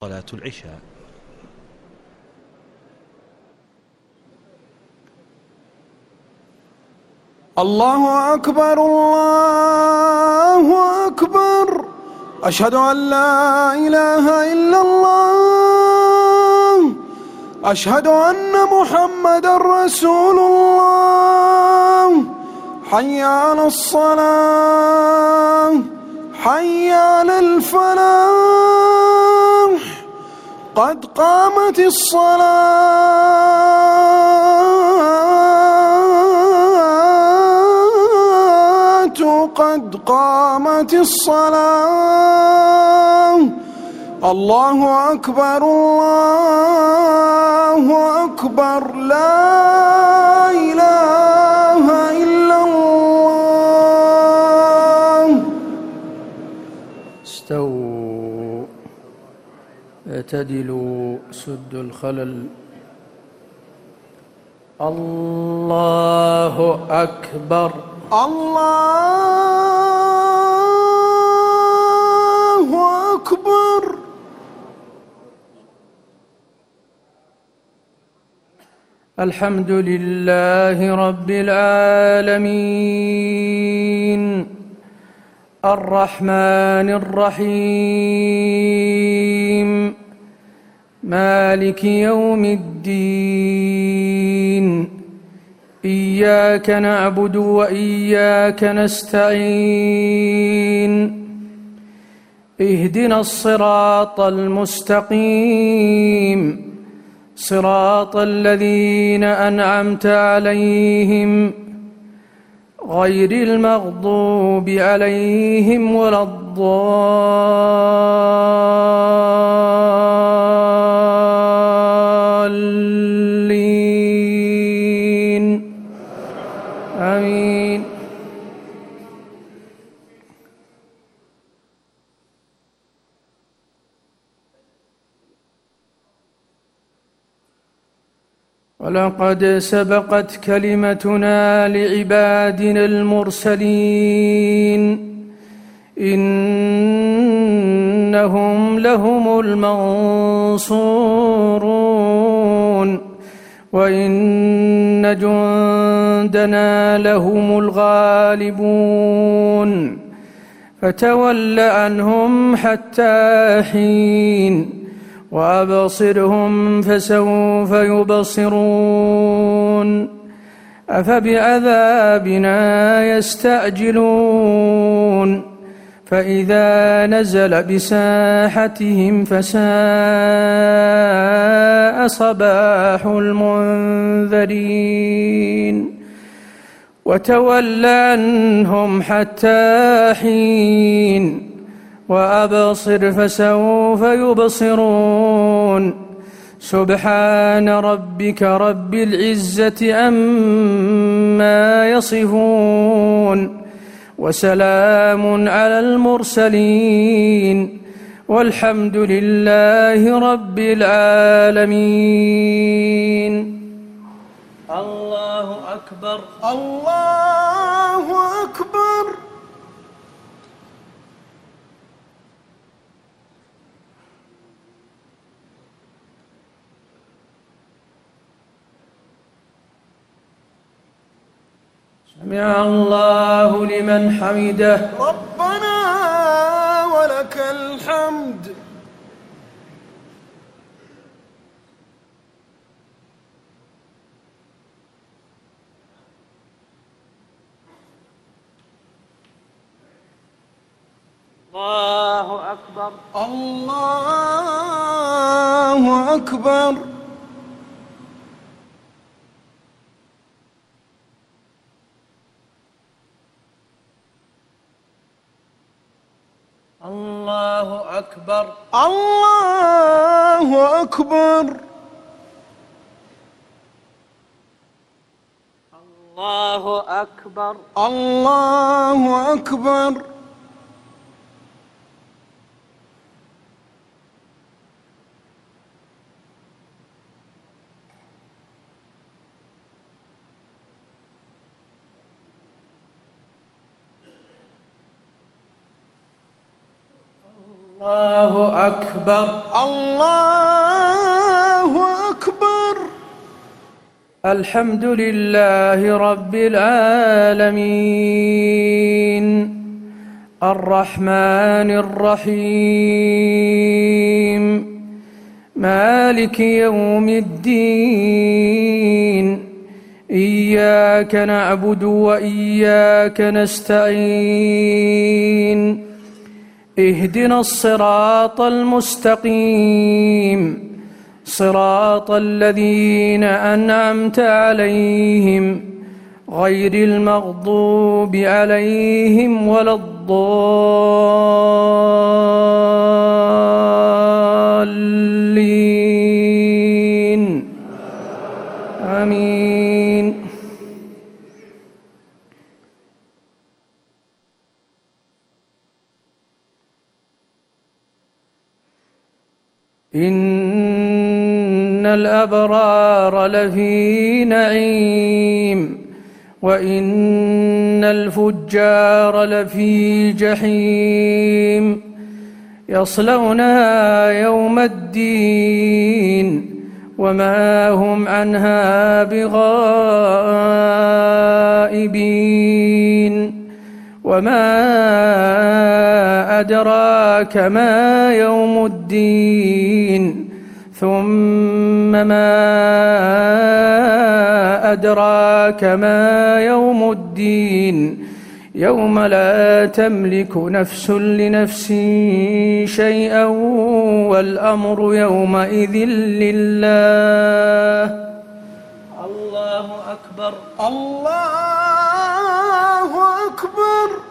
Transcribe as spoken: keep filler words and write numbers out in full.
صلاة العشاء. الله أكبر الله أكبر، أشهد أن لا إله إلا الله، أشهد أن محمدًا رسول الله. حي على الصلاة، حي على الفلاح، قد قامت الصلاة، قد قامت الصلاة. الله أكبر الله أكبر، لا إله إلا الله. استووا اعتدلوا سدوا الخلل. الله أكبر الله أكبر. الحمد لله رب العالمين، الرحمن الرحيم، مالك يوم الدين. إياك نعبد وإياك نستعين، اهدنا الصراط المستقيم، صراط الذين أنعمت عليهم غير المغضوب عليهم ولا الضالين. آمين. ولقد سبقت كلمتنا لعبادنا المرسلين إنهم لهم المنصورون، وإن جندنا لهم الغالبون. فتول عنهم حتى حين، وأبصرهم فسوف يبصرون. أفبعذابنا يستعجلون، فإذا نزل بساحتهم فساء صباح المنذرين. وتول عنهم حتى حين، وأبصر فسوف يبصرون. سبحان ربك رب العزة عما يصفون، وسلام على المرسلين، والحمد لله رب العالمين. الله أكبر الله أكبر. سمع الله لمن حمده. ربنا ولك الحمد. الله أكبر الله أكبر. الله أكبر الله أكبر. الله أكبر الله أكبر. الله أكبر. الله أكبر. الحمد لله رب العالمين الرحمن الرحيم مالك يوم الدين إياك نعبد وإياك نستعين اهدنا الصراط المستقيم صراط الذين أنعمت عليهم غير المغضوب عليهم ولا الضالين آمين. إن الأبرار لفي نعيم وإن الفجار لفي جحيم يصلونها يوم الدين وما هم عنها بغائبين. وما أدراك ما يوم الدين ثم ما أدراك ما يوم الدين يوم لا تملك نفس لنفس شيئا والأمر يومئذ لله. الله أكبر. الله أكبر.